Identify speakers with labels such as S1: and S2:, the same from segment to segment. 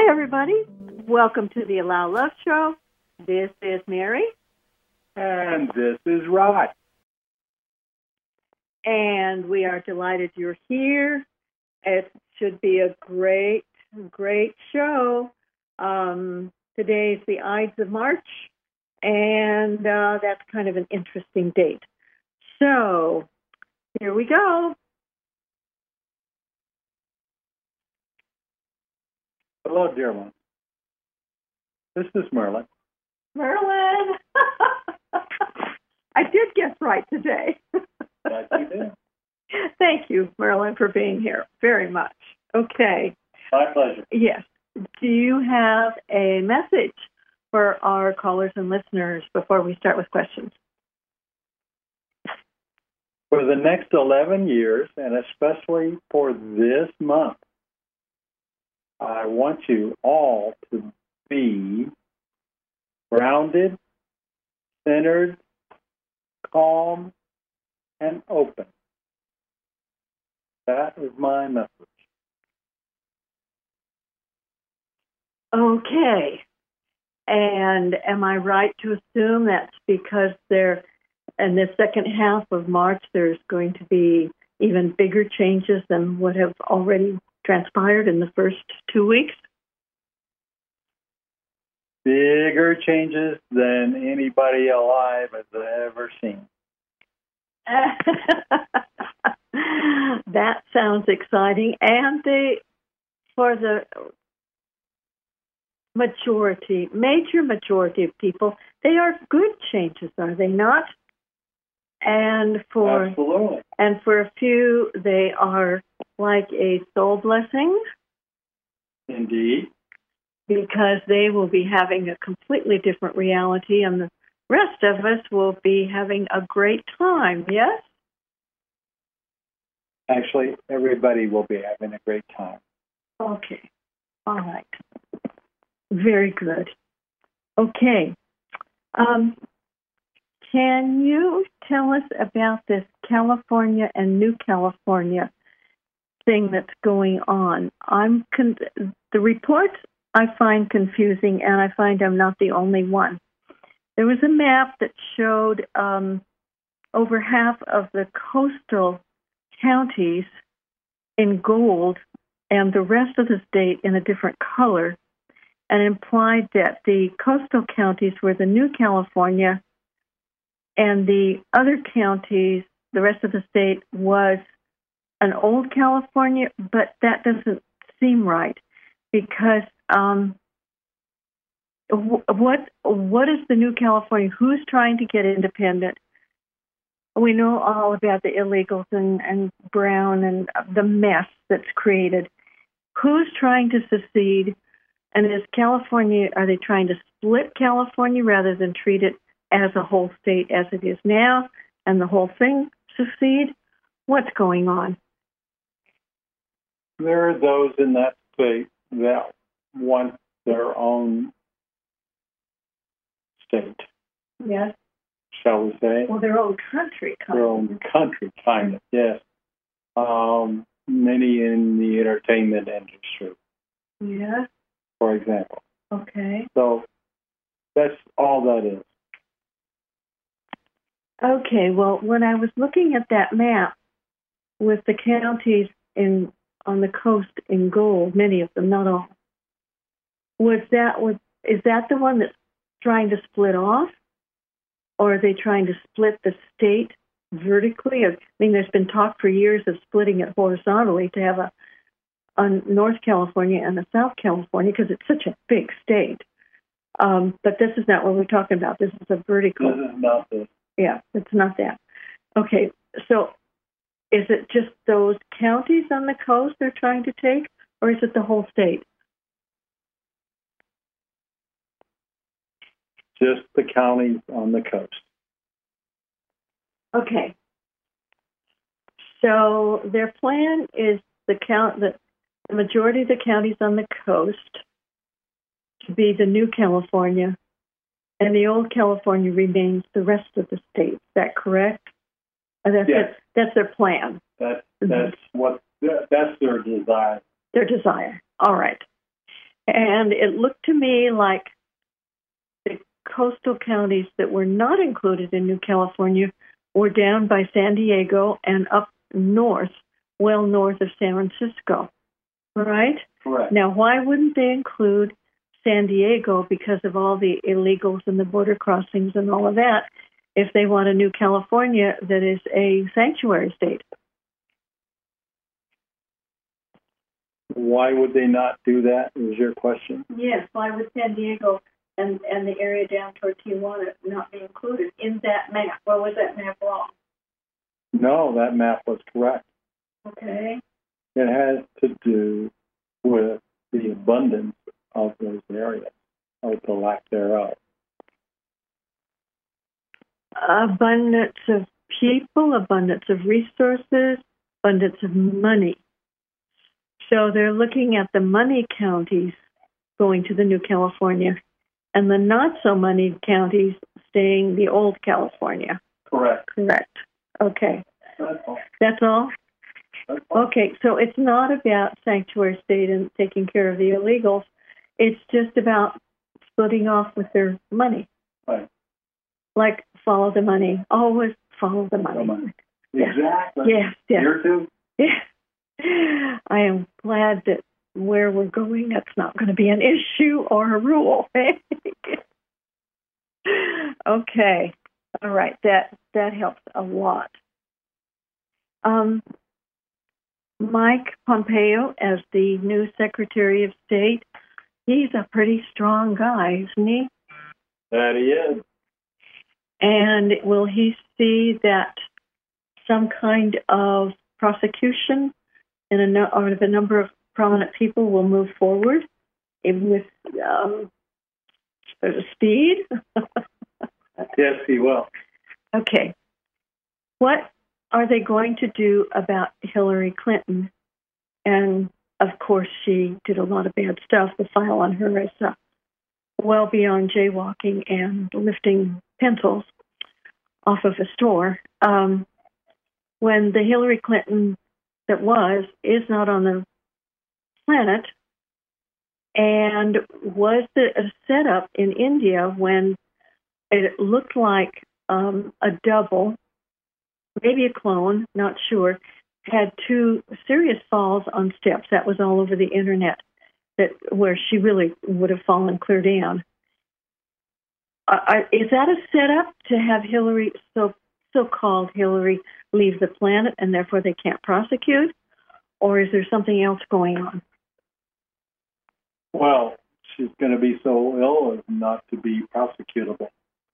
S1: Hi, everybody. Welcome to the Allow Love Show. This is Mary.
S2: And this is Rod.
S1: And we are delighted you're here. It should be a great show. Today is the Ides of March, and that's kind of an interesting date. So, here we go.
S2: Hello, dear one. This is Merlin.
S1: Merlin! I did guess right today.
S2: Yes, you did.
S1: Thank you, Merlin, for being here very much. Okay.
S2: My pleasure.
S1: Yes. Do you have a message for our callers and listeners before we start with questions?
S2: For the next 11 years, and especially for this month, I want you all to be grounded, centered, calm, and open. That is my message.
S1: Okay. And am I right to assume that's because in the second half of March, there's going to be even bigger changes than what have already transpired in the first 2 weeks?
S2: Bigger changes than anybody alive has ever seen.
S1: That sounds exciting. And for the major majority of people, they are good changes, are they not?
S2: Absolutely.
S1: And for a few, they are like a soul blessing.
S2: Indeed.
S1: Because they will be having a completely different reality, and the rest of us will be having a great time, yes?
S2: Actually, everybody will be having a great time.
S1: Okay. All right. Very good. Okay. Can you tell us about this California and New California thing that's going on? The reports I find confusing, and I find I'm not the only one. There was a map that showed over half of the coastal counties in gold and the rest of the state in a different color, and implied that the coastal counties were the New California and the other counties, the rest of the state, was an old California, but that doesn't seem right because what is the New California? Who's trying to get independent? We know all about the illegals and Brown and the mess that's created. Who's trying to secede? And is California, are they trying to split California rather than treat it as a whole state as it is now and the whole thing secede? What's going on?
S2: There are those in that state that want their own state.
S1: Yes.
S2: Shall we say?
S1: Well, their own country, kind of.
S2: Their own country, kind of, yes. Many in the entertainment industry.
S1: Yeah.
S2: For example.
S1: Okay.
S2: So that's all that is.
S1: Okay, well, when I was looking at that map with the counties on the coast in gold, many of them, not all, is that the one that's trying to split off? Or are they trying to split the state vertically? I mean, there's been talk for years of splitting it horizontally to have a North California and a South California because it's such a big state. But this is not what we're talking about. This is a vertical.
S2: This is not this.
S1: Yeah, it's not that. Okay, so is it just those counties on the coast they're trying to take, or is it the whole state?
S2: Just the counties on the coast.
S1: Okay. So their plan is the majority of the counties on the coast to be the New California, and the old California remains the rest of the state. Is that correct?
S2: Yes.
S1: That's their plan.
S2: That's their desire.
S1: Their desire. All right. And it looked to me like the coastal counties that were not included in New California were down by San Diego and up north, well north of San Francisco, right?
S2: Correct.
S1: Now, why wouldn't they include San Diego because of all the illegals and the border crossings and all of that if they want a New California that is a sanctuary state?
S2: Why would they not do that, is your question?
S1: Yes, why would San Diego and the area down toward Tijuana not be included in that map? Or was that map wrong?
S2: No, that map was correct.
S1: Okay.
S2: It has to do with the abundance of those areas, or the lack thereof.
S1: Abundance of people, abundance of resources, abundance of money. So they're looking at the money counties going to the New California and the not-so-money counties staying the old California.
S2: Correct.
S1: Correct. Okay.
S2: That's all.
S1: That's all?
S2: That's all.
S1: Okay, so it's not about sanctuary state and taking care of the illegals. It's just about splitting off with their money.
S2: Right.
S1: Like, follow the money. Always follow the money.
S2: Exactly.
S1: Yes, yes.
S2: Here too?
S1: Yeah. I am glad that where we're going, that's not going to be an issue or a rule. Okay. All right. That helps a lot. Mike Pompeo, as the new Secretary of State, he's a pretty strong guy, isn't he?
S2: That he is.
S1: And will he see that some kind of prosecution out of a number of prominent people will move forward with speed?
S2: Yes, he will.
S1: Okay. What are they going to do about Hillary Clinton? And, of course, she did a lot of bad stuff. The file on her is well beyond jaywalking and lifting pencils off of a store. When the Hillary Clinton that is not on the planet, and was a setup in India when it looked like a double, maybe a clone, not sure, had two serious falls on steps. That was all over the internet, where she really would have fallen clear down. Is that a setup to have Hillary, so-called Hillary, leave the planet and therefore they can't prosecute? Or is there something else going on?
S2: Well, she's going to be so ill as not to be prosecutable.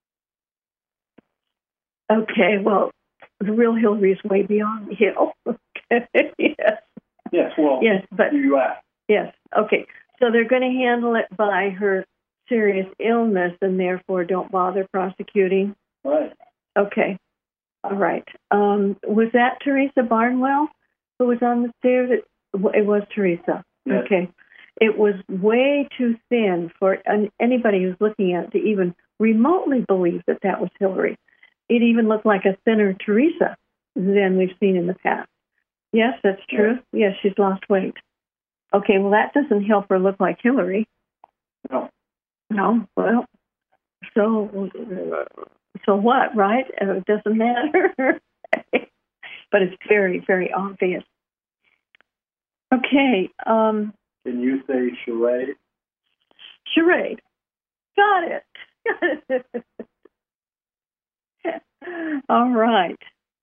S1: Okay, well, the real Hillary is way beyond the hill. Okay, yes.
S2: Yes, well,
S1: yes, but
S2: you asked.
S1: Yes, okay. So they're going to handle it by her serious illness and therefore don't bother prosecuting?
S2: Right.
S1: Okay, all right. Was that Teresa Barnwell who was on the stairs? It was Teresa.
S2: Yes.
S1: Okay. It was way too thin for anybody who's looking at it to even remotely believe that was Hillary. It even looked like a thinner Teresa than we've seen in the past. Yes, that's true. Yes, she's lost weight. Okay, well, that doesn't help her look like Hillary.
S2: No.
S1: No, well, so what, right? It doesn't matter. But it's very, very obvious. Okay.
S2: Can you say charade?
S1: Charade. Got it. All right.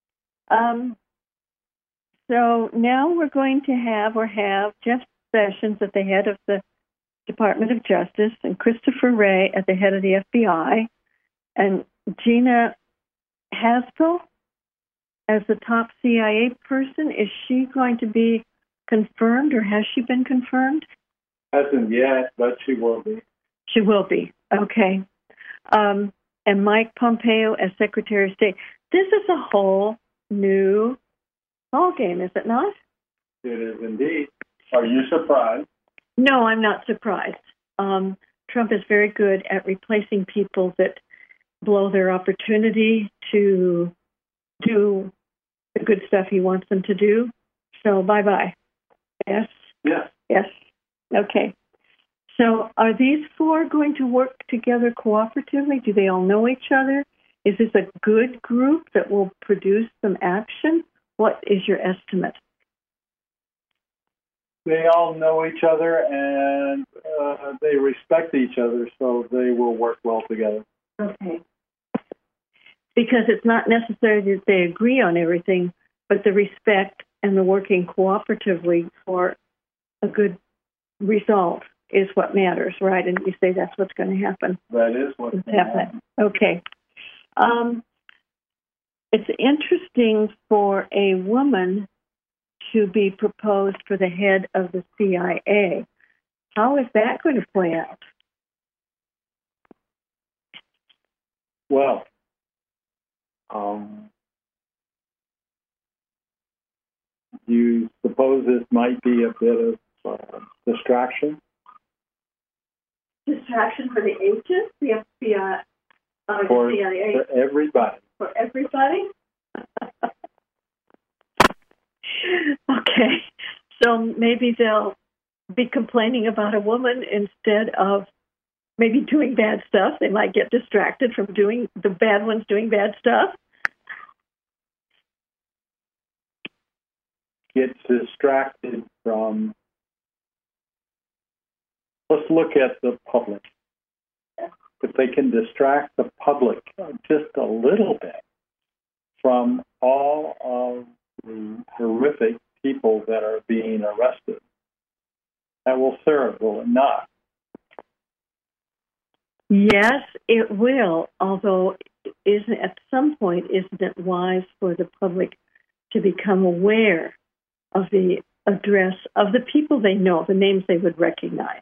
S1: So now we're going to have Jeff Sessions at the head of the Department of Justice and Christopher Wray at the head of the FBI and Gina Haspel as the top CIA person. Is she going to be confirmed or has she been confirmed?
S2: Hasn't yet, but she will be.
S1: She will be. Okay. And Mike Pompeo as Secretary of State. This is a whole new ballgame, is it not?
S2: It is indeed. Are you surprised?
S1: No, I'm not surprised. Trump is very good at replacing people that blow their opportunity to do the good stuff he wants them to do. So bye-bye. Yes?
S2: Yes.
S1: Yes. Okay. So are these four going to work together cooperatively? Do they all know each other? Is this a good group that will produce some action? What is your estimate?
S2: They all know each other, and they respect each other, so they will work well together.
S1: Okay. Because it's not necessary that they agree on everything, but the respect and the working cooperatively for a good result is what matters, right? And you say that's what's going to happen.
S2: That is what's going to happen.
S1: Okay. It's interesting for a woman to be proposed for the head of the CIA. How is that going to play out?
S2: Well, you suppose this might be a bit of distraction?
S1: Distraction for the agents, the FBI,
S2: For
S1: the CIA?
S2: For everybody.
S1: For everybody? Okay. So maybe they'll be complaining about a woman instead of maybe doing bad stuff. They might get distracted from doing the bad ones doing bad stuff.
S2: Get distracted from. Let's look at the public. If they can distract the public just a little bit from all of the horrific people that are being arrested, that will serve, will it not?
S1: Yes, it will, although at some point, isn't it wise for the public to become aware of the address of the people they know, the names they would recognize?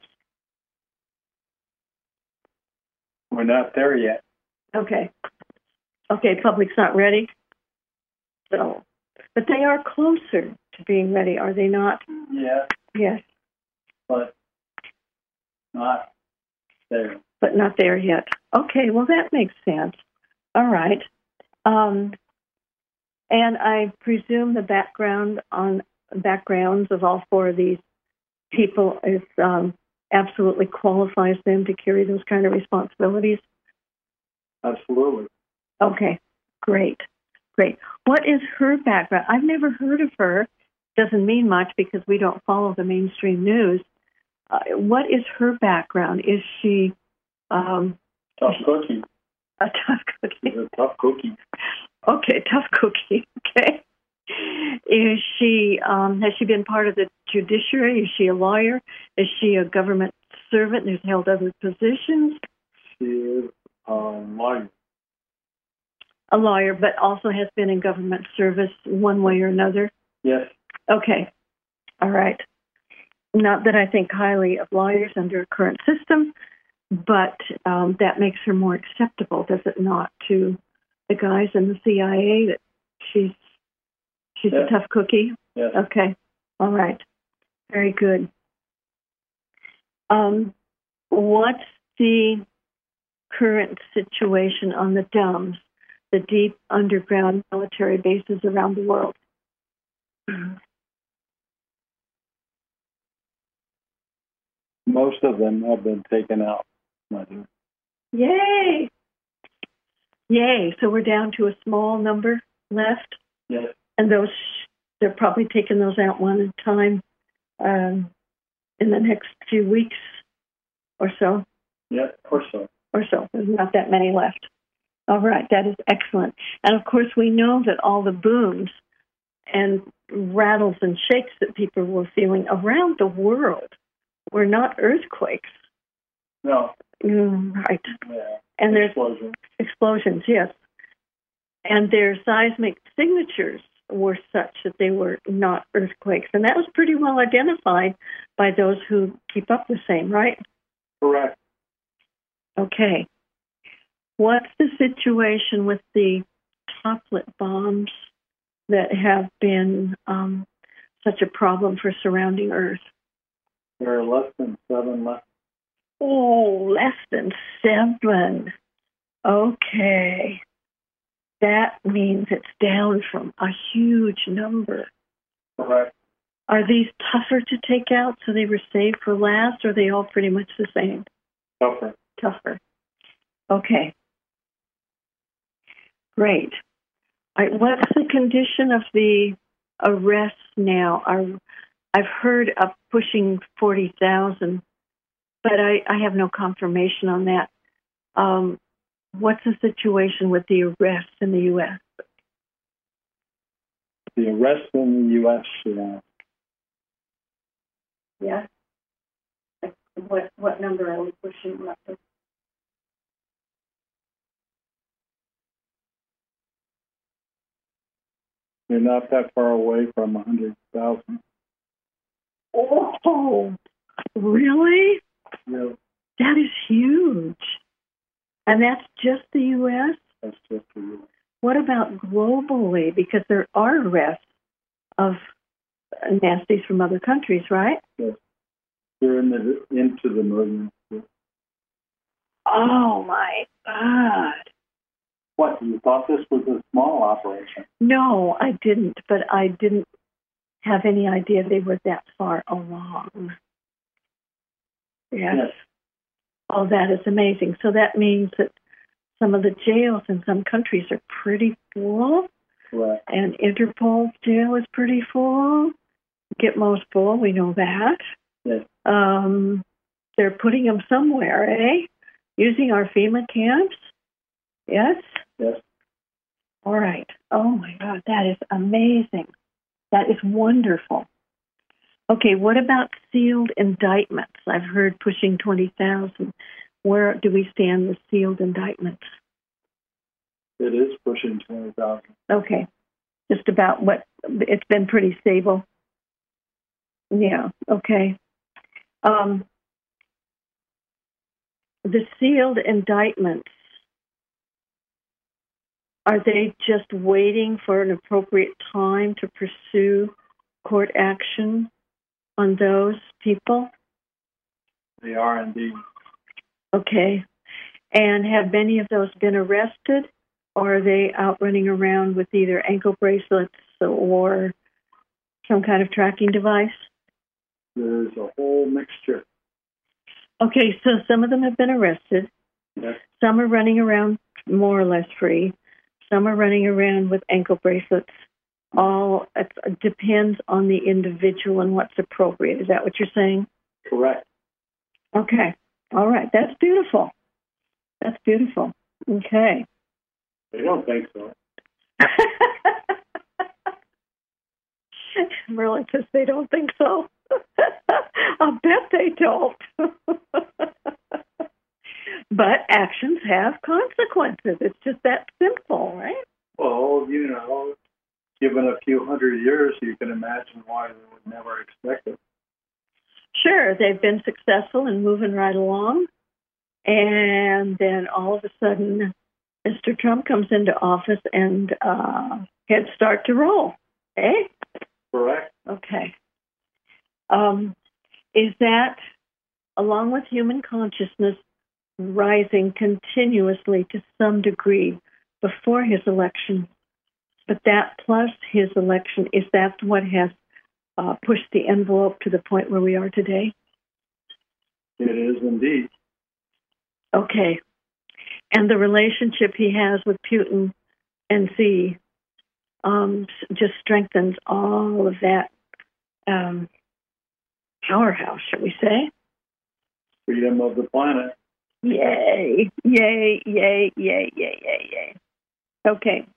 S2: We're not there yet.
S1: Okay, public's not ready. So, but they are closer to being ready, are they not?
S2: Yes.
S1: Yes.
S2: But not there.
S1: But not there yet. Okay, well, that makes sense. All right. And I presume the backgrounds of all four of these people is absolutely qualifies them to carry those kind of responsibilities?
S2: Absolutely.
S1: Okay, great. What is her background? I've never heard of her. Doesn't mean much because we don't follow the mainstream news. What is her background? Is she
S2: tough cookie?
S1: A tough cookie.
S2: She's a tough cookie.
S1: Okay, tough cookie. Okay. Is she? Has she been part of the judiciary? Is she a lawyer? Is she a government servant who's held other positions?
S2: She is a lawyer.
S1: A lawyer, but also has been in government service one way or another?
S2: Yes.
S1: Okay. All right. Not that I think highly of lawyers under a current system, but that makes her more acceptable, does it not, to the guys in the CIA that she's
S2: Yes.
S1: a tough cookie?
S2: Yes.
S1: Okay. All right. Very good. What's the current situation on the DUMBs, the deep underground military bases around the world?
S2: Most of them have been taken out, my dear.
S1: Yay! So we're down to a small number left?
S2: Yes.
S1: And those, they're probably taking those out one at a time in the next few weeks or so.
S2: Yeah, or so.
S1: There's not that many left. All right, that is excellent. And of course, we know that all the booms and rattles and shakes that people were feeling around the world were not earthquakes.
S2: No.
S1: Right.
S2: Yeah.
S1: And there's
S2: explosions,
S1: yes. And their seismic signatures were such that they were not earthquakes. And that was pretty well identified by those who keep up the same, right?
S2: Correct.
S1: Okay. What's the situation with the toplet bombs that have been such a problem for surrounding Earth?
S2: There are less than 7 left.
S1: Oh, less than 7. Okay. That means it's down from a huge number.
S2: Correct.
S1: Are these tougher to take out, so they were saved for last, or are they all pretty much the same?
S2: Tougher.
S1: Tougher. Okay. Great. What's the condition of the arrests now? I've heard of pushing 40,000, but I have no confirmation on that. What's the situation with the arrests in the U.S.?
S2: The arrests in the U.S.
S1: Yes. What number are we pushing?
S2: You're not that far away from 100,000.
S1: Oh, really?
S2: Yeah,
S1: That is huge. And that's just the U.S.?
S2: that's just the U.S.
S1: What about globally? Because there are arrests of nasties from other countries, right?
S2: Yes. You're into the millions.
S1: Oh, my God.
S2: What, you thought this was a small operation?
S1: No, I didn't, but I didn't have any idea they were that far along. Yes. Oh, that is amazing. So that means that some of the jails in some countries are pretty full.
S2: Right.
S1: And Interpol's jail is pretty full. Gitmo's full, we know that.
S2: Yes.
S1: They're putting them somewhere, eh? Using our FEMA camps? Yes?
S2: Yes.
S1: All right. Oh, my God, that is amazing. That is wonderful. Okay, what about sealed indictments? I've heard pushing 20,000. Where do we stand with sealed indictments?
S2: It is pushing 20,000.
S1: Okay, just about what, it's been pretty stable. Yeah, okay. The sealed indictments, are they just waiting for an appropriate time to pursue court action on those people?
S2: They are indeed.
S1: Okay. And have many of those been arrested, or are they out running around with either ankle bracelets or some kind of tracking device?
S2: There's a whole mixture.
S1: Okay, so some of them have been arrested.
S2: Yes.
S1: Some are running around more or less free. Some are running around with ankle bracelets. It depends on the individual and what's appropriate. Is that what you're saying?
S2: Correct.
S1: Okay. All right. That's beautiful. That's beautiful. Okay.
S2: They don't think so.
S1: Merlin says they don't think so. I'll bet they don't. But actions have consequences. It's just that simple, right?
S2: Well, given a few hundred years, you can imagine why they would never expect it.
S1: Sure, they've been successful in moving right along. And then all of a sudden, Mr. Trump comes into office and heads start to roll. Eh?
S2: Correct.
S1: Okay. Is that, along with human consciousness, rising continuously to some degree before his election, but that plus his election, is that what has pushed the envelope to the point where we are today?
S2: It is indeed.
S1: Okay. And the relationship he has with Putin and Xi just strengthens all of that powerhouse, shall we say?
S2: Freedom of the planet.
S1: Yay, yay, yay, yay, yay, yay, yay. Okay.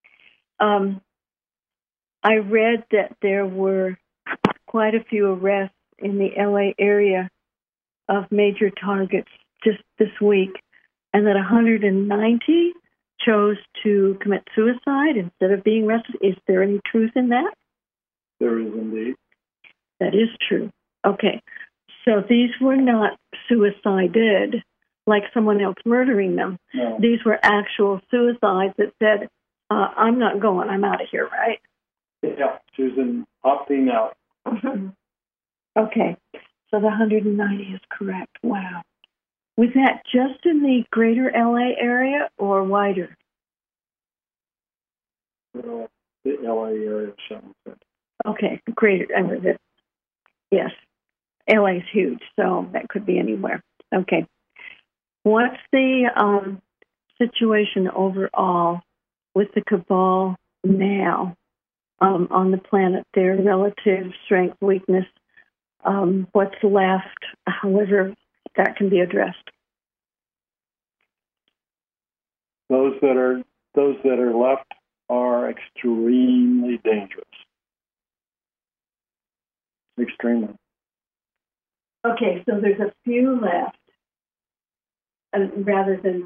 S1: I read that there were quite a few arrests in the LA area of major targets just this week, and that 190 chose to commit suicide instead of being arrested. Is there any truth in that?
S2: There is indeed.
S1: That is true. Okay. So these were not suicided like someone else murdering them.
S2: No.
S1: These were actual suicides that said, I'm not going, I'm out of here, right?
S2: Yeah, choosing opting out.
S1: Mm-hmm. Okay. So the 190 is correct. Wow. Was that just in the greater LA area or wider?
S2: The LA area, shall we say.
S1: Okay, greater. Yes, LA is huge, so that could be anywhere. Okay. What's the situation overall with the cabal now on the planet? Their relative strength, weakness, what's left, however that can be addressed.
S2: Those that are left are extremely dangerous. Extremely.
S1: Okay, so there's a few left, and rather than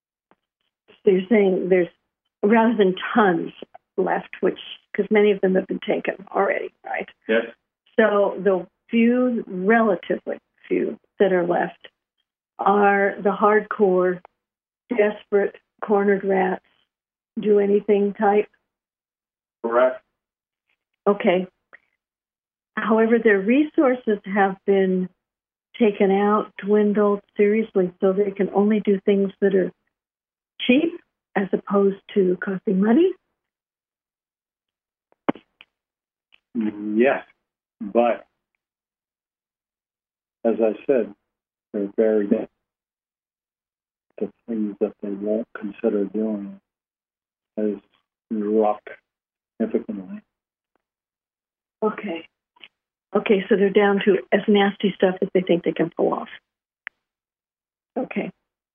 S1: tons left, which because many of them have been taken already, right?
S2: Yes.
S1: So the relatively few that are left are the hardcore, desperate, cornered rats, do anything type.
S2: Correct.
S1: Okay. However, their resources have been taken out, dwindled seriously, so they can only do things that are cheap as opposed to costing money.
S2: Yes, but as I said, they're very the things that they won't consider doing has dropped significantly.
S1: Okay. Okay, so they're down to as nasty stuff as they think they can pull off. Okay.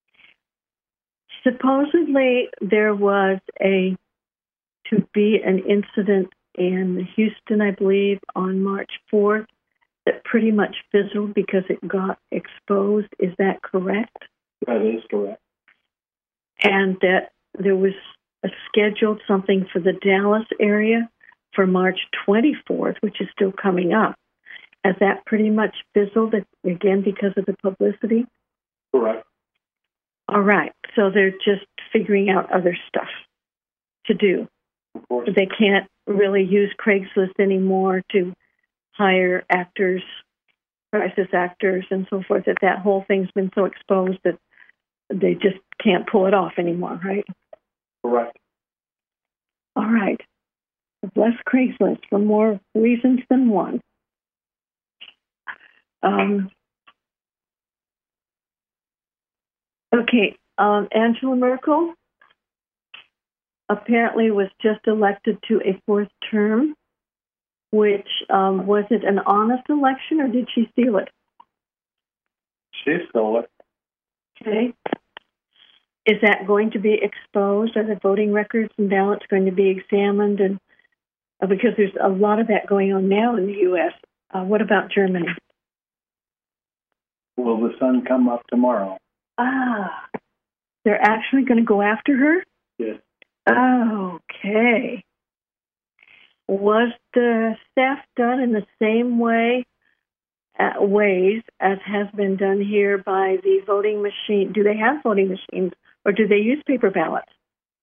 S1: Supposedly there was an incident in Houston, I believe, on March 4th that pretty much fizzled because it got exposed. Is that correct?
S2: That is correct.
S1: And that there was scheduled something for the Dallas area for March 24th, which is still coming up. Has that pretty much fizzled again because of the publicity?
S2: Correct.
S1: All right. So they're just figuring out other stuff to do.
S2: Of course.
S1: They can't really use Craigslist anymore to hire actors, crisis actors, and so forth. That whole thing's been so exposed that they just can't pull it off anymore, right?
S2: Correct.
S1: All right. Bless Craigslist for more reasons than one. Okay. Angela Merkel apparently was just elected to a fourth term, which was it an honest election or did she steal it?
S2: She stole it.
S1: Okay. Is that going to be exposed? Are the voting records and ballots going to be examined? And because there's a lot of that going on now in the U.S. What about Germany?
S2: Will the sun come up tomorrow?
S1: They're actually going to go after her?
S2: Yes.
S1: Okay. Was the theft done in the same ways as has been done here by the voting machine? Do they have voting machines or do they use paper ballots?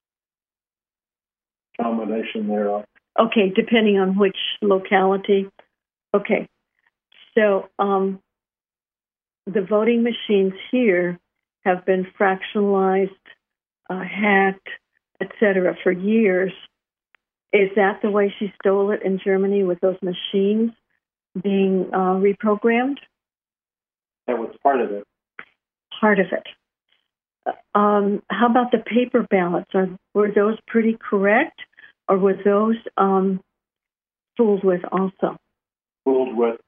S2: Combination thereof.
S1: Okay, depending on which locality. Okay. So the voting machines here have been fractionalized, hacked, etc. for years. Is that the way she stole it in Germany with those machines being reprogrammed?
S2: That was part of it.
S1: Part of it. How about the paper ballots? Were those pretty correct, or were those fooled with also?
S2: Fooled with.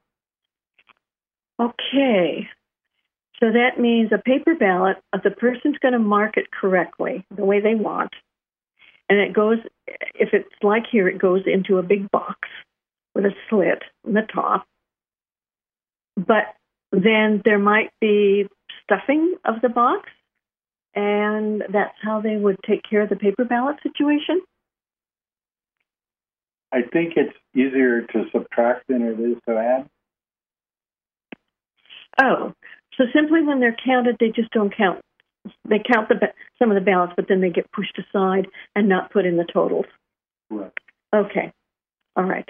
S1: Okay. So that means a paper ballot, the person's going to mark it correctly, the way they want. And it goes, if it's like here, it goes into a big box with a slit in the top. But then there might be stuffing of the box, and that's how they would take care of the paper ballot situation?
S2: I think it's easier to subtract than it is to add.
S1: Oh, so simply when they're counted, they just don't count. They count some of the ballots, but then they get pushed aside and not put in the totals.
S2: Right.
S1: Okay. All right.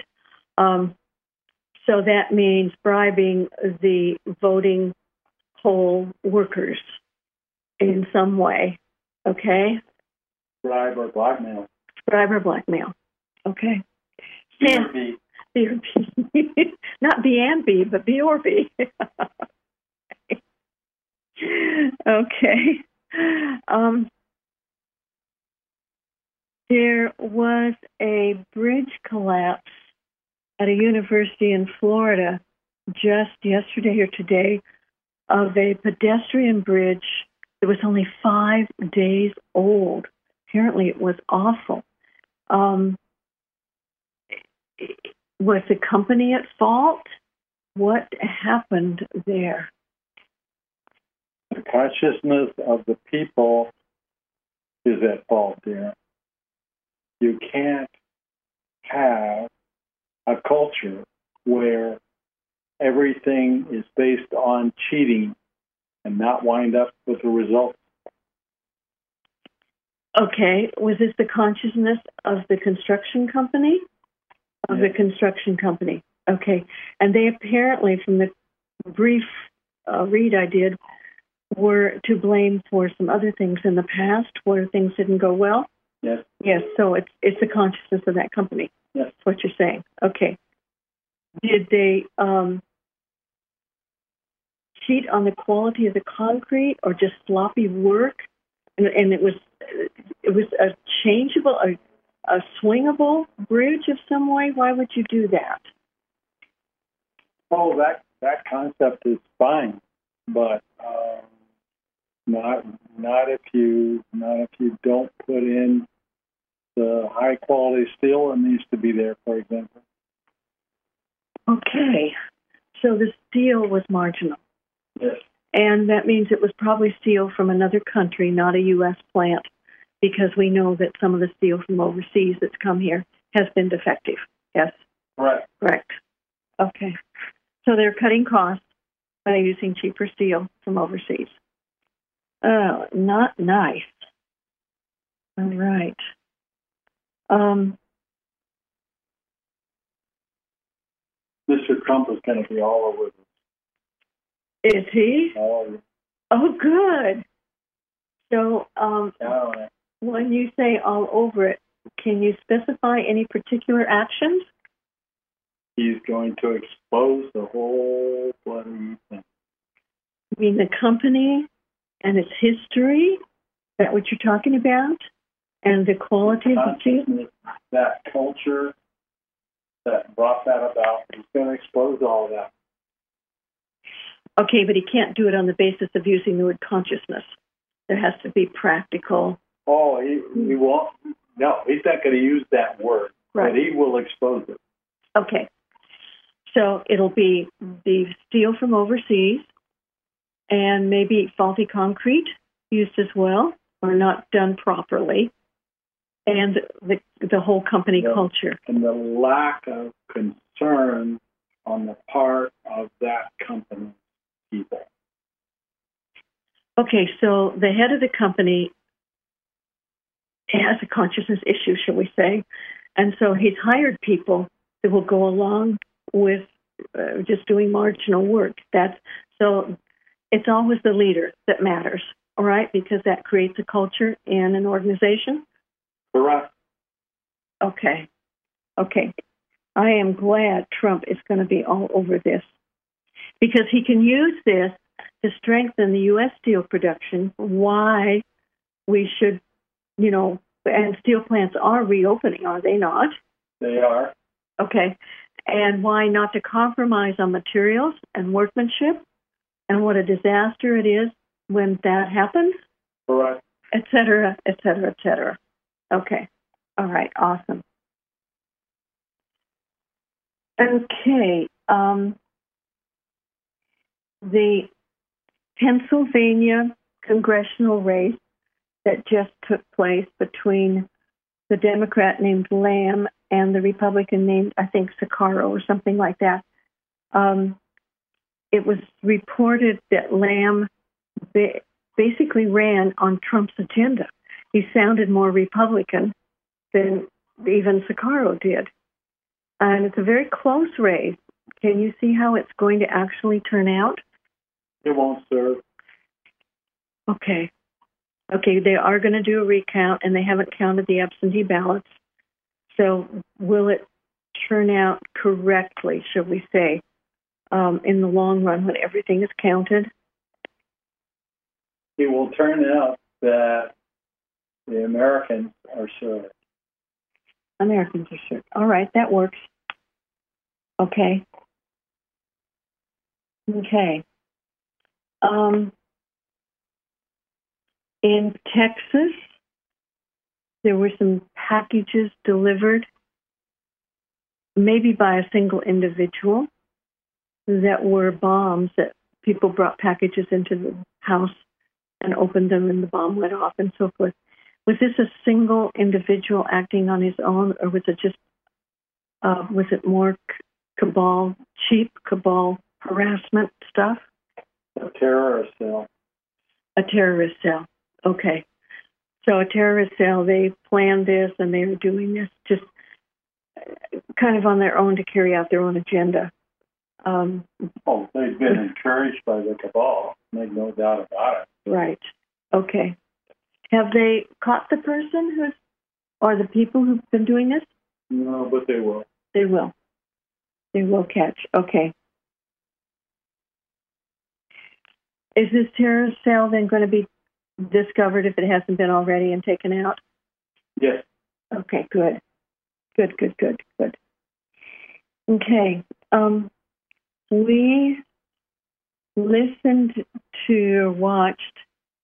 S1: So that means bribing the voting poll workers in some way. Okay?
S2: Bribe or blackmail.
S1: Bribe or blackmail. Okay.
S2: Either
S1: B or B. Not B and B, but B or B. Okay. There was a bridge collapse at a university in Florida just yesterday or today of a pedestrian bridge that was only 5 days old. Apparently it was awful. Was the company at fault? What happened there?
S2: The consciousness of the people is at fault there. You can't have a culture where everything is based on cheating and not wind up with the results.
S1: Okay, was this the consciousness of the construction company? Of the construction company. Okay, and they apparently, from the brief read I did, were to blame for some other things in the past where things didn't go well.
S2: Yes.
S1: Yes, so it's the consciousness of that company.
S2: Yes.
S1: That's what you're saying. Okay. Did they cheat on the quality of the concrete or just sloppy work? And it was a changeable, a swingable bridge of some way. Why would you do that?
S2: Oh, that concept is fine, but not if you don't put in the high quality steel that needs to be there, for example.
S1: Okay, so the steel was marginal.
S2: Yes.
S1: And that means it was probably steel from another country, not a U.S. plant, because we know that some of the steel from overseas that's come here has been defective. Yes?
S2: Right.
S1: Correct. Okay. So they're cutting costs by using cheaper steel from overseas. Oh, not nice. All right.
S2: Mr. Trump is going to be all over this.
S1: Is he?
S2: All over.
S1: Oh, good. So
S2: Yeah.
S1: when you say all over it, can you specify any particular actions?
S2: He's going to expose the whole bloody thing.
S1: You mean the company and its history? Is that what you're talking about? And the quality of the steel?
S2: That culture that brought that about, he's going to expose all of that.
S1: Okay, but he can't do it on the basis of using the word consciousness. There has to be practical.
S2: Oh, he won't. No, he's not going to use that word,
S1: right.
S2: But he will expose it.
S1: Okay. So it'll be the steel from overseas and maybe faulty concrete used as well or not done properly, and the whole company culture.
S2: And the lack of concern on the part of that company people.
S1: Okay, so the head of the company has a consciousness issue, shall we say, and so he's hired people that will go along with just doing marginal work. So it's always the leader that matters, all right, because that creates a culture in an organization.
S2: Correct.
S1: Okay. I am glad Trump is going to be all over this because he can use this to strengthen the U.S. steel production. Why we should, and steel plants are reopening, are they not?
S2: They are.
S1: Okay. And why not to compromise on materials and workmanship, and what a disaster it is when that happens?
S2: Correct.
S1: Et cetera, et cetera, et cetera. Okay. All right. Awesome. Okay. The Pennsylvania congressional race that just took place between the Democrat named Lamb and the Republican named, I think, Sakaro or something like that. It was reported that Lamb basically ran on Trump's agenda. He sounded more Republican than even Sakaro did. And it's a very close race. Can you see how it's going to actually turn out?
S2: It won't serve.
S1: Okay, they are going to do a recount, and they haven't counted the absentee ballots. So will it turn out correctly, shall we say, in the long run when everything is counted?
S2: It will turn out that the Americans are served.
S1: Americans are served. All right, that works. Okay. Okay. In Texas, there were some packages delivered, maybe by a single individual, that were bombs that people brought packages into the house and opened them and the bomb went off and so forth. Was this a single individual acting on his own, or was it just, was it more cheap cabal harassment stuff?
S2: A terrorist cell.
S1: A terrorist cell. Okay. So a terrorist cell, they planned this and they were doing this just kind of on their own to carry out their own agenda.
S2: They've been encouraged by the cabal, make no doubt about it.
S1: Right. Okay. Have they caught the person or the people who've been doing this?
S2: No, but they will.
S1: They will. They will catch. Okay. Is this terrorist cell then going to be discovered if it hasn't been already and taken out?
S2: Yes.
S1: Okay, good. Good. Okay. We listened to, watched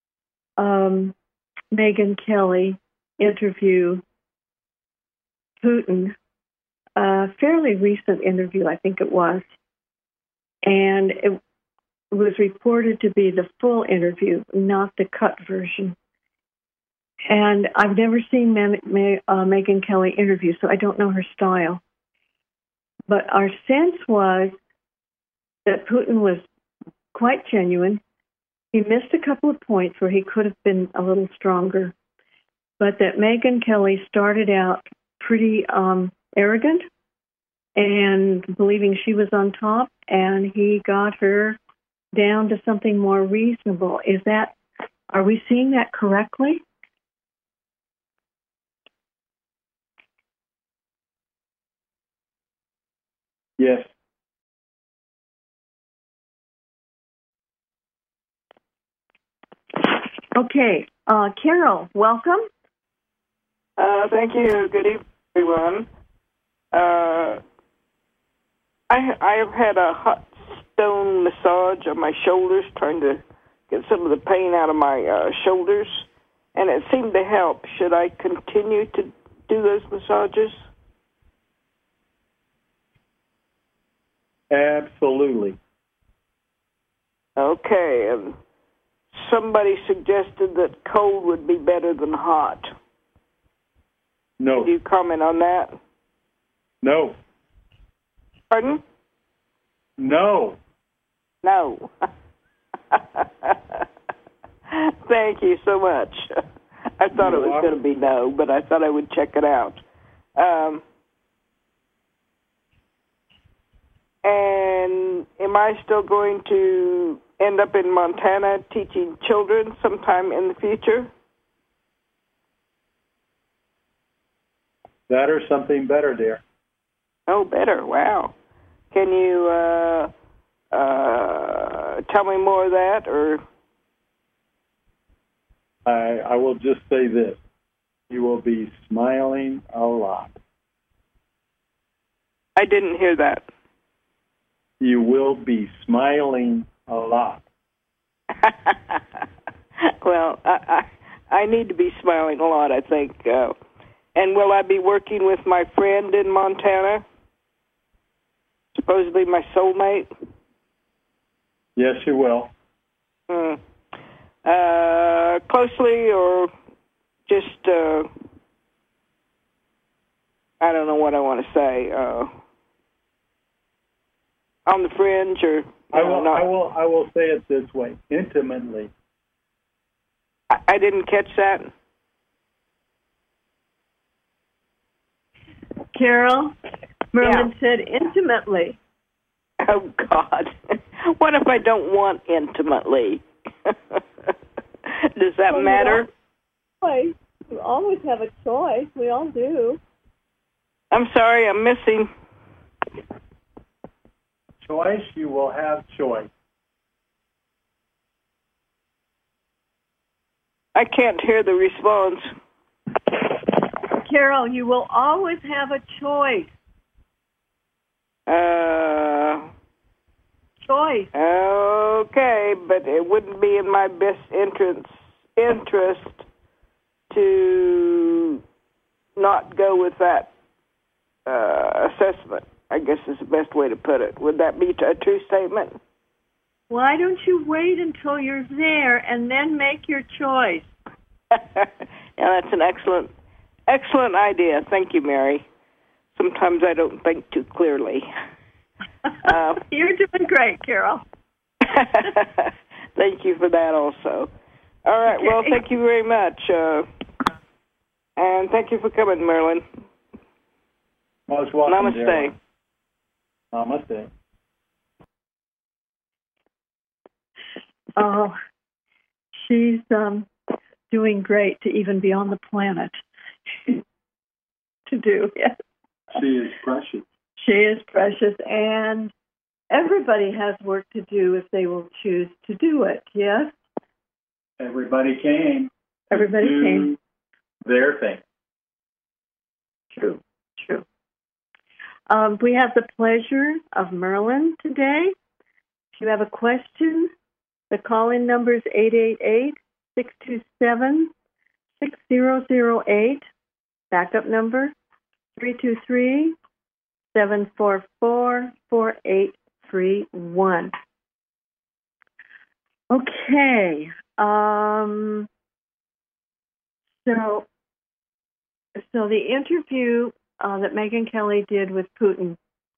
S1: Megyn Kelly interview Putin, a fairly recent interview, I think it was, and it was reported to be the full interview, not the cut version. And I've never seen Megyn Kelly interview, so I don't know her style. But our sense was that Putin was quite genuine. He missed a couple of points where he could have been a little stronger, but that Megyn Kelly started out pretty arrogant and believing she was on top, and he got her down to something more reasonable. Are we seeing that correctly?
S2: Yes.
S1: Okay. Carol, welcome.
S3: Thank you. Good evening, everyone. I have had a hot stone massage on my shoulders, trying to get some of the pain out of my shoulders, and it seemed to help. Should I continue to do those massages?
S2: Absolutely.
S3: Okay. And somebody suggested that cold would be better than hot.
S2: No.
S3: Could you comment on that?
S2: No.
S3: Pardon?
S2: No.
S3: No. Thank you so much. I thought it was going to be no, but I thought I would check it out. And am I still going to end up in Montana teaching children sometime in the future?
S2: That or something better, dear.
S3: Oh, better. Wow. Can you tell me more of that, or?
S2: I will just say this. You will be smiling a lot.
S3: I didn't hear that.
S2: You will be smiling a lot.
S3: Well, I need to be smiling a lot, I think. And will I be working with my friend in Montana? Supposedly my soulmate?
S2: Yes, you will.
S3: Closely, or just, I don't know what I want to say, on the fringe, or...
S2: I will say it this way, intimately.
S3: I didn't catch that.
S1: Carol, Merlin said intimately.
S3: Oh, God. What if I don't want intimately? Does that matter?
S1: You always have a choice. We all do.
S3: I'm sorry, I'm missing.
S2: Choice, you will have choice.
S3: I can't hear the response.
S1: Carol, you will always have a choice. Choice.
S3: Okay, but it wouldn't be in my best interest to not go with that assessment, I guess is the best way to put it. Would that be a true statement?
S1: Why don't you wait until you're there and then make your choice?
S3: Yeah, that's an excellent idea. Thank you, Mary. Sometimes I don't think too clearly.
S1: You're doing great, Carol.
S3: Thank you for that also. All right, well, thank you very much. And thank you for coming, Marilyn.
S2: Most welcome.
S3: Namaste.
S2: Namaste.
S1: Oh, she's doing great to even be on the planet to do. Yes.
S2: She is precious.
S1: She is precious, and everybody has work to do if they will choose to do it. Yes.
S2: Everybody came.
S1: Everybody came.
S2: Their thing.
S1: True. We have the pleasure of Merlin today. If you have a question, the call-in number is 888-627-6008. Backup number 323-744-4831. Okay. So the interview that Megyn Kelly did with Putin,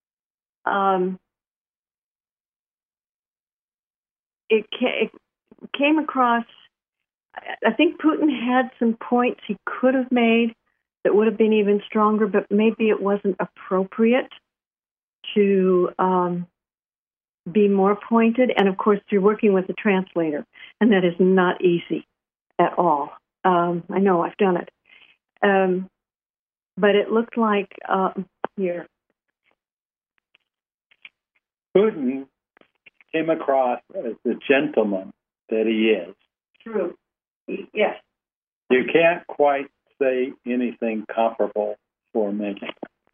S1: it came across, I think Putin had some points he could have made that would have been even stronger, but maybe it wasn't appropriate to be more pointed. And of course, you're working with a translator, and that is not easy at all. I know, I've done it. But it looked like, here.
S2: Putin came across as the gentleman that he is.
S1: True. Yes.
S2: You can't quite say anything comparable for Megyn.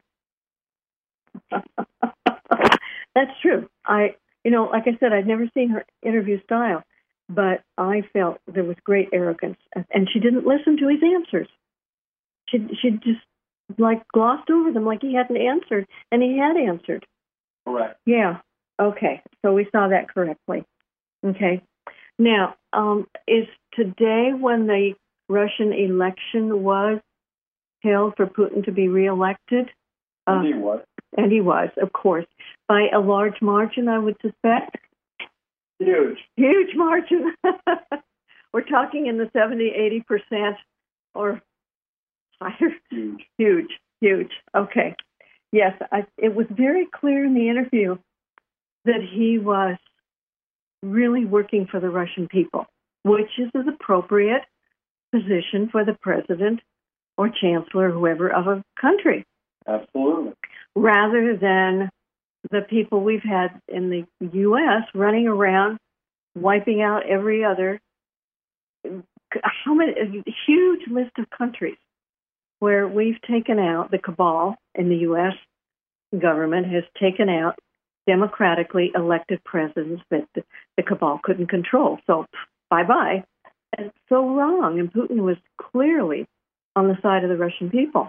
S1: That's true. Like I said, I'd never seen her interview style, but I felt there was great arrogance, and she didn't listen to his answers. She just glossed over them like he hadn't answered, and he had answered.
S2: Correct.
S1: Yeah. Okay. So we saw that correctly. Okay. Now, is today when the Russian election was held for Putin to be reelected?
S2: And he was.
S1: And he was, of course, by a large margin, I would suspect. Huge margin. We're talking in the 70-80% or higher. Huge. Okay. Yes, it was very clear in the interview that he was really working for the Russian people, which is an appropriate position for the president or chancellor, whoever, of a country.
S2: Absolutely.
S1: Rather than the people we've had in the U.S. running around, wiping out every other, a huge list of countries where we've taken out, the cabal in the U.S. government has taken out democratically elected presidents that the cabal couldn't control. So, bye-bye. And it's so wrong. And Putin was clearly on the side of the Russian people.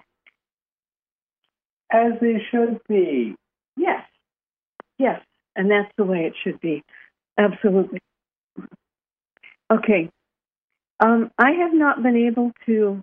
S2: As they should be.
S1: Yes. And that's the way it should be. Absolutely. Okay. I have not been able to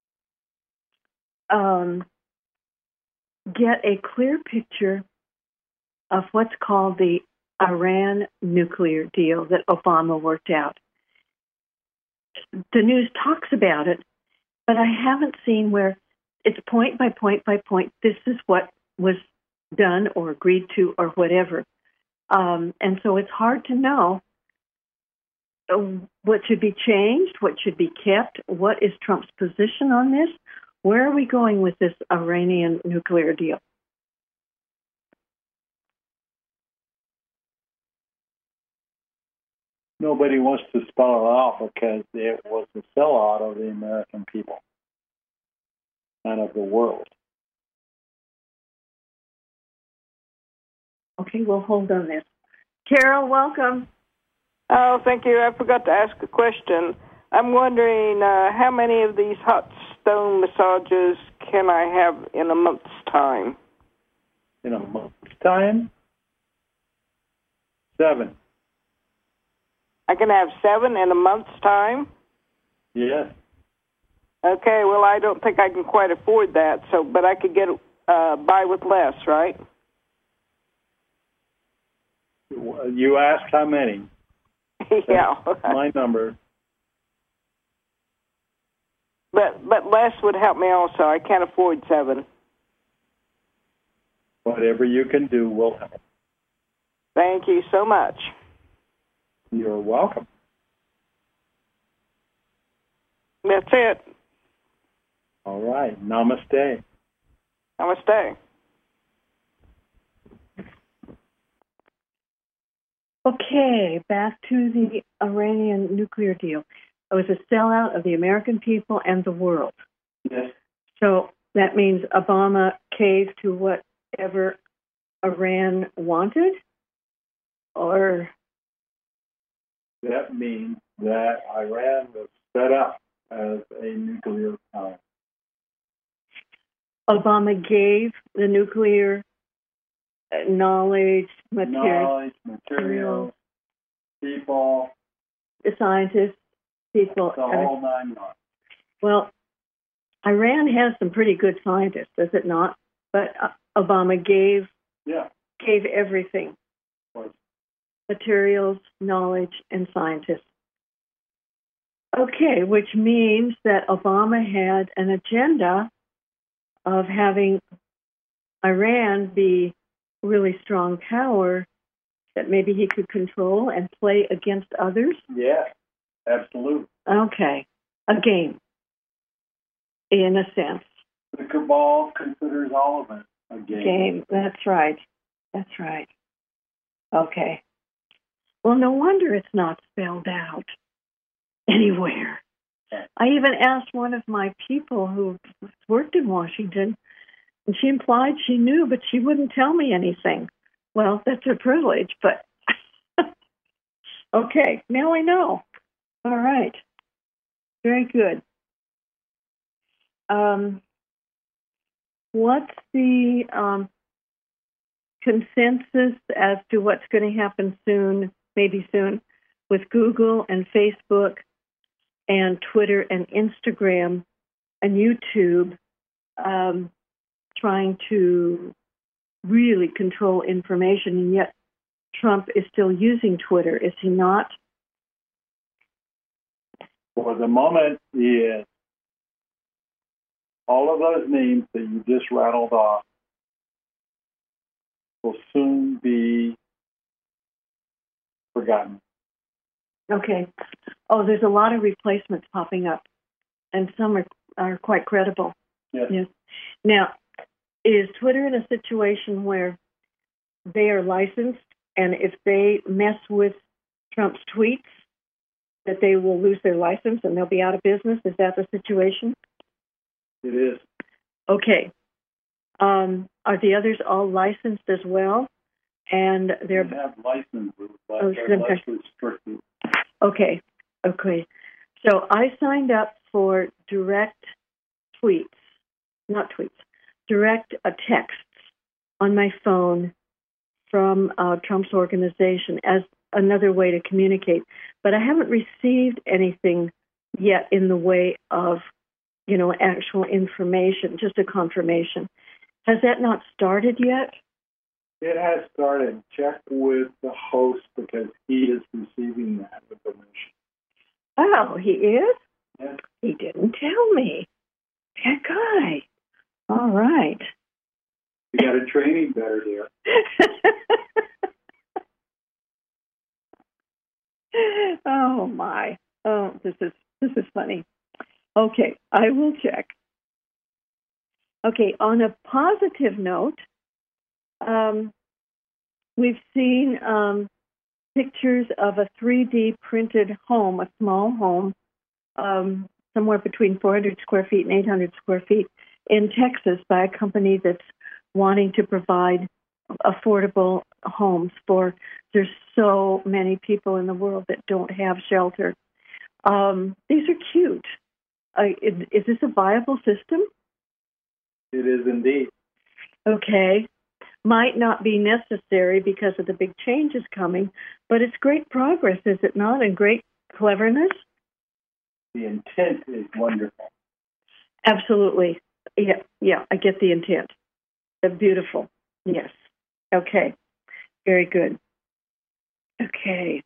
S1: get a clear picture of what's called the Iran nuclear deal that Obama worked out. The news talks about it, but I haven't seen where it's point by point by point. This is what was done or agreed to or whatever. And so it's hard to know what should be changed, what should be kept, what is Trump's position on this, Where are we going with this Iranian nuclear deal?
S2: Nobody wants to spell it out because it was a sellout of the American people and of the world.
S1: Okay, we'll hold on this. Carol, welcome.
S3: Oh, thank you. I forgot to ask a question. I'm wondering how many of these hot stone massages can I have in a month's time?
S2: In a month's time? 7.
S3: I can have 7 in a month's time?
S2: Yes.
S3: Okay, well, I don't think I can quite afford that, but I could get by with less, right?
S2: You asked how many.
S3: Yeah.
S2: My number.
S3: But less would help me also. I can't afford 7.
S2: Whatever you can do will help.
S3: Thank you so much.
S2: You're welcome.
S3: That's it.
S2: All right. Namaste.
S3: Namaste.
S1: Okay, back to the Iranian nuclear deal. It was a sellout of the American people and the world.
S2: Yes.
S1: So that means Obama caved to whatever Iran wanted? Or
S2: that means that Iran was set up as a nuclear power.
S1: Obama gave the nuclear knowledge,
S2: materials, people,
S1: the scientists, people.
S2: The whole 9 yards.
S1: Well, Iran has some pretty good scientists, does it not? But Obama gave everything. Materials, knowledge, and scientists. Okay, which means that Obama had an agenda of having Iran be really strong power that maybe he could control and play against others?
S2: Yes, absolutely.
S1: Okay, a game, in a sense.
S2: The cabal considers all of it a game.
S1: That's right. That's right. Okay. Well, no wonder it's not spelled out anywhere. I even asked one of my people who worked in Washington, and she implied she knew, but she wouldn't tell me anything. Well, that's her privilege, but okay, now I know. All right. Very good. What's the consensus as to what's going to happen soon, maybe soon, with Google and Facebook and Twitter and Instagram and YouTube trying to really control information, and yet Trump is still using Twitter, is he not?
S2: For the moment, he is. All of those names that you just rattled off will soon be forgotten.
S1: Okay. Oh, there's a lot of replacements popping up, and some are quite credible.
S2: Yes.
S1: Now, is Twitter in a situation where they are licensed, and if they mess with Trump's tweets, that they will lose their license and they'll be out of business? Is that the situation?
S2: It is.
S1: Okay. Are the others all licensed as well? And
S2: they have licenses, but they're less restricted.
S1: Okay. So I signed up for direct texts on my phone from Trump's organization as another way to communicate. But I haven't received anything yet in the way of, actual information, just a confirmation. Has that not started yet?
S2: It has started. Check with the host because he is receiving that information.
S1: Oh, he is?
S2: Yes.
S1: He didn't tell me. That guy. All right.
S2: You got a training better there.
S1: Oh my. Oh, this is funny. Okay, I will check. Okay, on a positive note, we've seen pictures of a 3D printed home, a small home, somewhere between 400 square feet and 800 square feet in Texas by a company that's wanting to provide affordable homes for, there's so many people in the world that don't have shelter. These are cute. Is this a viable system?
S2: It is indeed.
S1: Okay. Might not be necessary because of the big changes coming, but it's great progress, is it not? And great cleverness?
S2: The intent is wonderful.
S1: Absolutely. Yeah, I get the intent. They're beautiful. Yes. Okay. Very good. Okay.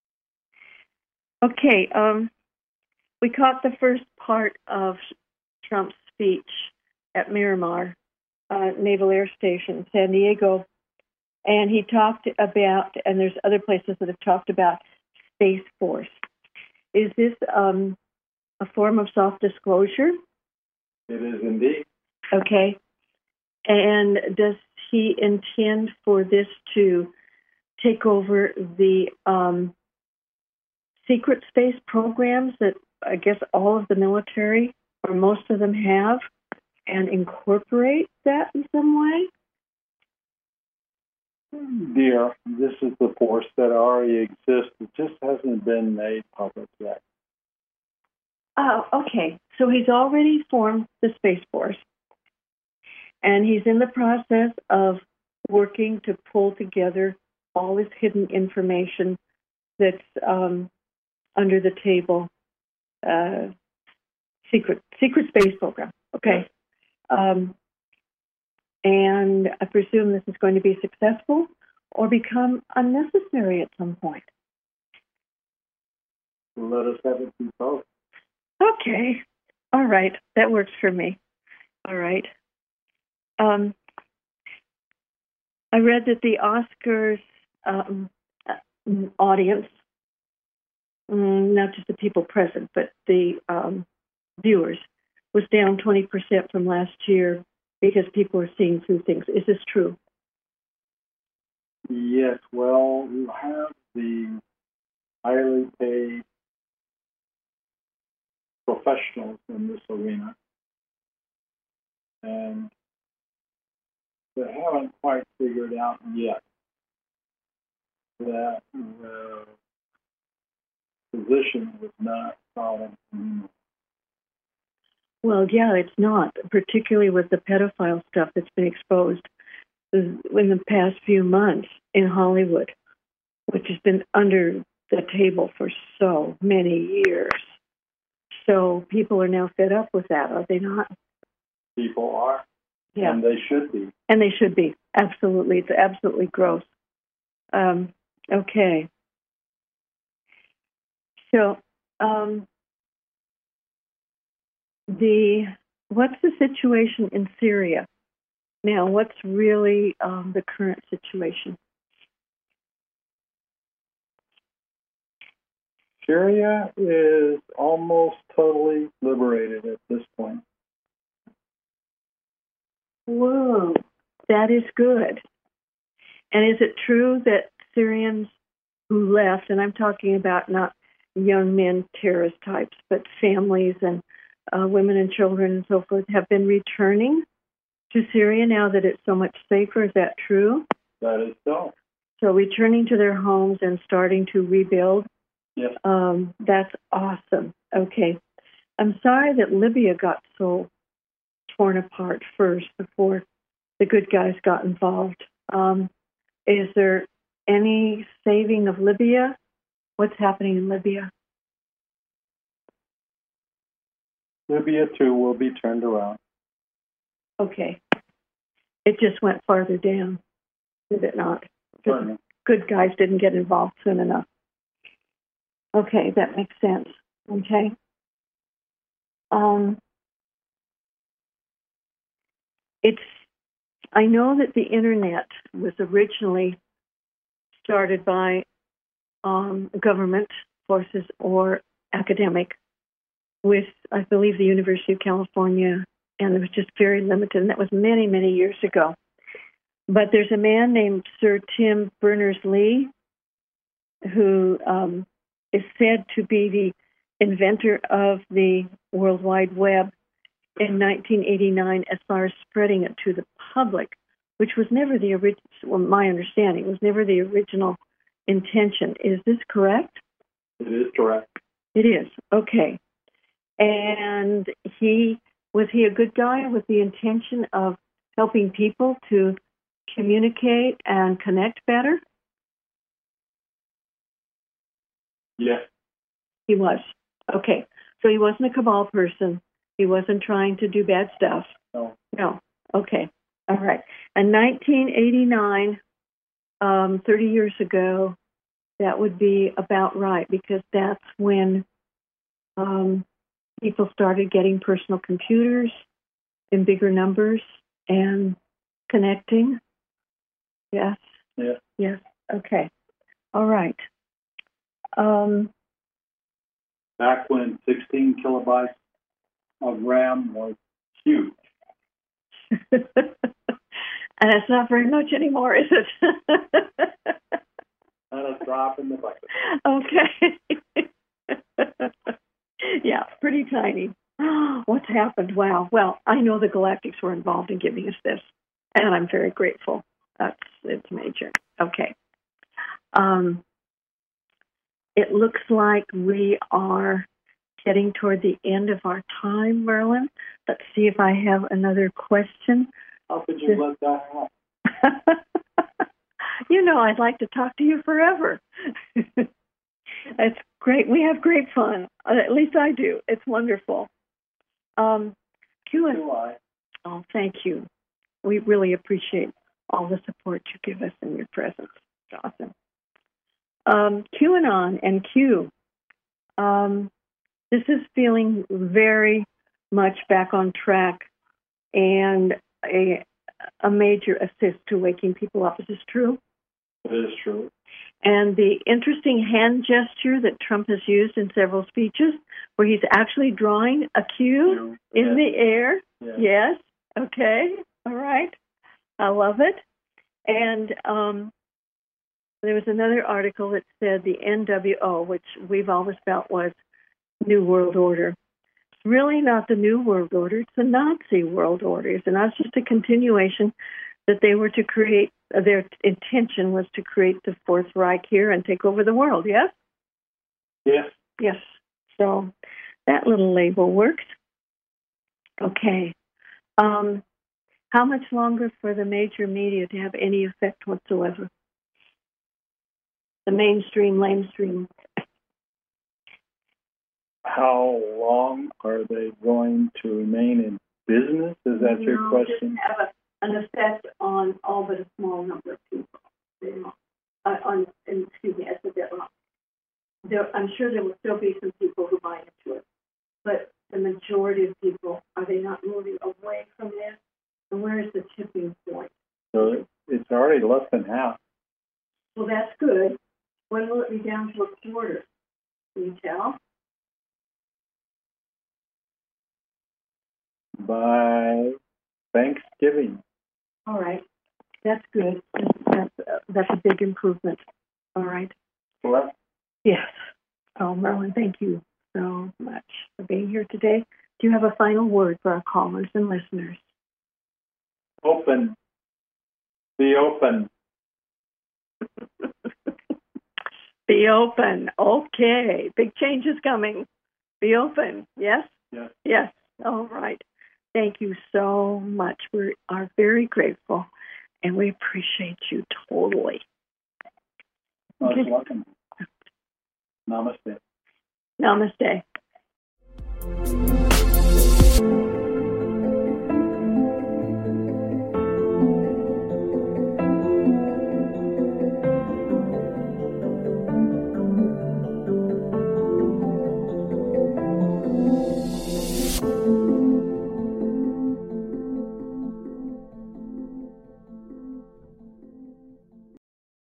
S1: We caught the first part of Trump's speech at Miramar Naval Air Station, San Diego, and he talked about, and there's other places that have talked about Space Force. Is this a form of self-disclosure?
S2: It is indeed.
S1: Okay. And does he intend for this to take over the secret space programs that I guess all of the military or most of them have and incorporate that in some way?
S2: Dear, this is the force that already exists. It just hasn't been made public yet.
S1: Oh, okay. So he's already formed the Space Force, and he's in the process of working to pull together all this hidden information that's under the table, secret space program. Okay. And I presume this is going to be successful or become unnecessary at some point.
S2: Let us have it be both.
S1: Okay. All right. That works for me. All right. I read that the Oscars audience, not just the people present, but the viewers, was down 20% from last year because people are seeing through things. Is this true?
S2: Yes. Well, you have the highly paid professionals in this arena, and they haven't quite figured out yet that the position was not solid.
S1: Well, yeah, it's not, particularly with the pedophile stuff that's been exposed in the past few months in Hollywood, which has been under the table for so many years. So people are now fed up with that, are they not?
S2: People are.
S1: Yeah.
S2: And they should be.
S1: And they should be. Absolutely. It's absolutely gross. Okay. So, what's the situation in Syria? Now, what's really the current situation?
S2: Syria is almost totally liberated at this point.
S1: Whoa, that is good. And is it true that Syrians who left, and I'm talking about not young men, terrorist types, but families and women and children and so forth, have been returning to Syria now that it's so much safer? Is that true?
S2: That is so.
S1: So returning to their homes and starting to rebuild?
S2: Yes.
S1: That's awesome. Okay. I'm sorry that Libya got so torn apart first before the good guys got involved. Is there any saving of Libya? What's happening in Libya?
S2: Libya, too, will be turned around.
S1: Okay. It just went farther down, did it not?
S2: Certainly.
S1: Good guys didn't get involved soon enough. Okay, that makes sense. Okay. I know that the internet was originally started by government forces or academic with, I believe, the University of California and it was just very limited, and that was many, many years ago. But there's a man named Sir Tim Berners-Lee who is said to be the inventor of the World Wide Web in 1989 as far as spreading it to the public, which was never the original, well, my understanding, was never the original intention. Is this correct?
S2: It is correct.
S1: It is. Okay. And was he a good guy with the intention of helping people to communicate and connect better?
S2: Yes.
S1: He was. Okay. So he wasn't a cabal person. He wasn't trying to do bad stuff.
S2: No.
S1: No. Okay. All right. In 1989, 30 years ago, that would be about right, because that's when people started getting personal computers in bigger numbers and connecting. Yes.
S2: Yeah.
S1: Yes. Okay. All right.
S2: Back when 16 kilobytes of RAM was huge.
S1: And it's not very much anymore, is it?
S2: Not a drop in the bucket.
S1: Okay. Yeah, pretty tiny. What's happened? Wow. Well, I know the Galactics were involved in giving us this, and I'm very grateful. It's major. Okay. It looks like we are getting toward the end of our time, Merlin. Let's see if I have another question.
S2: How could you let that happen?
S1: You know, I'd like to talk to you forever. It's great. We have great fun. At least I do. It's wonderful.
S2: Q&A.
S1: Oh, thank you. We really appreciate all the support you give us in your presence. It's awesome. QAnon and Q. This is feeling very much back on track and a major assist to waking people up. Is this true?
S2: It is true.
S1: And the interesting hand gesture that Trump has used in several speeches, where he's actually drawing a Q in the air.
S2: Yes.
S1: Yes. Okay. All right. I love it. And there was another article that said the NWO, which we've always felt was New World Order. It's really not the New World Order. It's the Nazi World Order. And that's just a continuation that they were to create. Their intention was to create the Fourth Reich here and take over the world, yes?
S2: Yes.
S1: Yes. So that little label works. Okay. How much longer for the major media to have any effect whatsoever? The mainstream, lamestream.
S2: How long are they going to remain in business? Is that your question?
S1: Just have an effect on all but a small number of people. Excuse me, I said that wrong. I'm sure there will still be some people who buy into it, but the majority of people, are they not moving away from this? And where is the tipping point?
S2: So it's already less than half.
S1: Well, that's good. When will it be down to a quarter? Can you tell?
S2: By Thanksgiving.
S1: All right. That's good. That's a big improvement. All right.
S2: Correct.
S1: Yes. Oh, Merlin, thank you so much for being here today. Do you have a final word for our callers and listeners?
S2: Open. Be open.
S1: Be open. Okay. Big change is coming. Be open. Yes?
S2: Yes.
S1: Yes. All right. Thank you so much. We are very grateful, and we appreciate you totally.
S2: Most welcome. Namaste.
S1: Namaste.